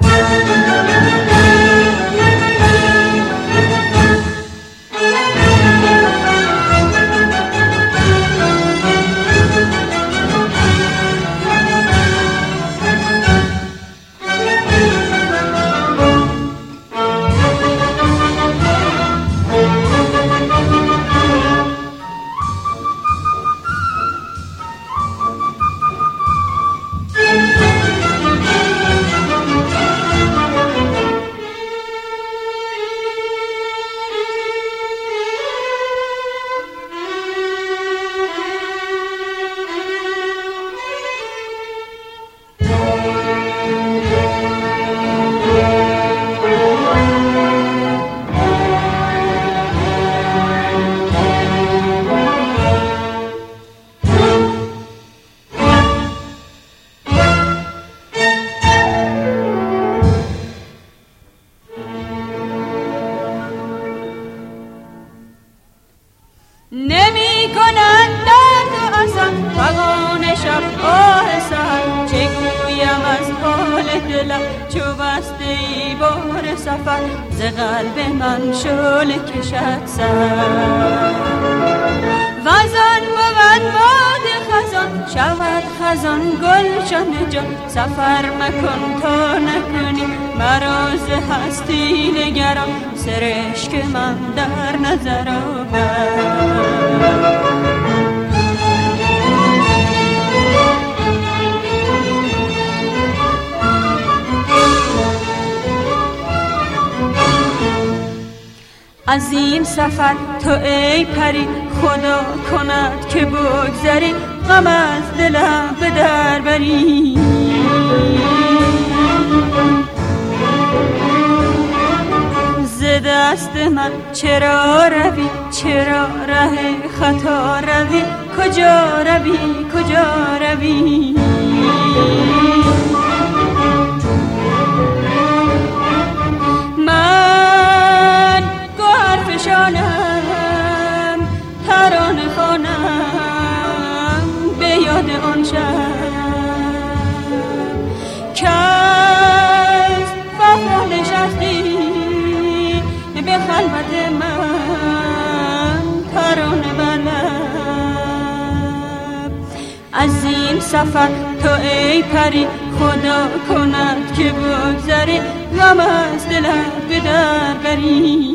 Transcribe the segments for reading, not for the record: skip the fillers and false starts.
سفر مکن تا نکنی مراز هستی نگران سرشک من در نظر آور از این سفر تو ای پری خدا کند که بگذری غم از دلم به در بری ز دست من چرا روی چرا ره خطا روی کجا روی کجا روی من گوهر فشانم ترانه خوانم به یاد آن شب کس وفا نشستی به خلوت من ترانه بلب از این سفر تو ای پری خدا کند که بگذری غم از دلم به در بری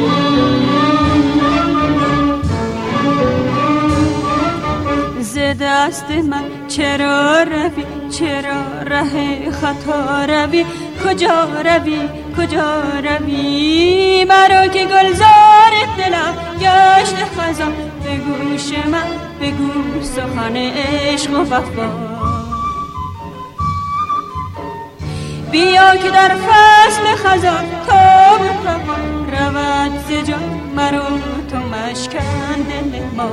ز دست من چرا روی چرا ره خطا روی کجا روی کجا روی مرا که گلزار دلم گشت خزان به گوش من بگو سخن عشق و وفا بیا که در فصل خزان تاب رود ز جان مرا تو مشکن دل ما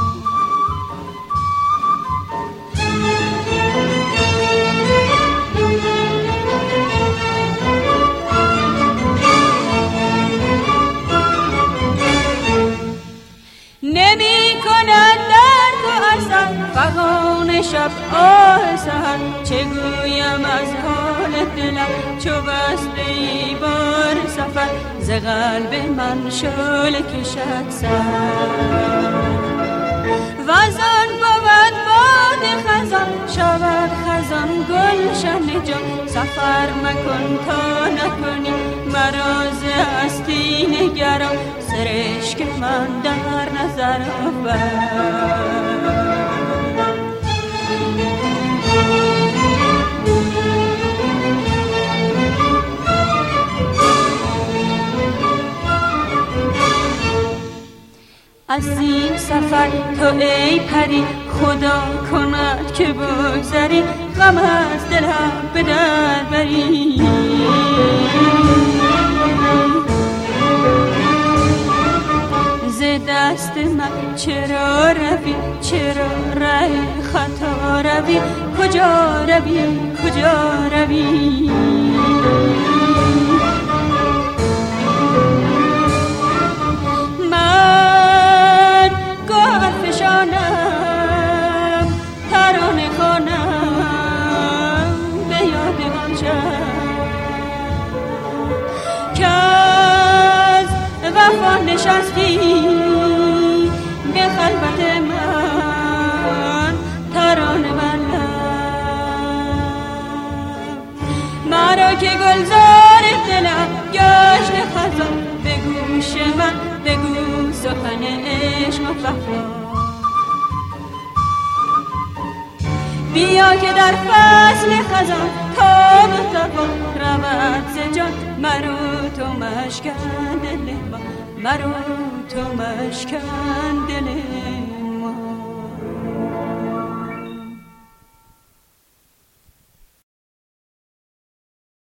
نمی کند در تو اثر فغان شب آه سحر چه گویم از حال دلم چو بسته ای بار سفر ز قلب من شعله کشد سر وزان بود باد خزان شود خزان گلشن جان سفر مکن تا نکنی مراز هستی نگران سرشک من در نظر آور از این سفر تو ای پری خدا کند که بگذری غم از دلم به در بری ز دست من چرا روی چرا ره خطا روی کجا روی کجا روی من گوهر فشانم ترانه خوانم به یاد آن شب وفا نشستی به خلوت من ترانه بر مرا که گلزار دلم گشت خزان به گوش من بگو سخن عشق و وفا بیا که در فصل خزان تاب تابا رود ز جان مرو تو مشکن دل ما مرو تو مشکن دل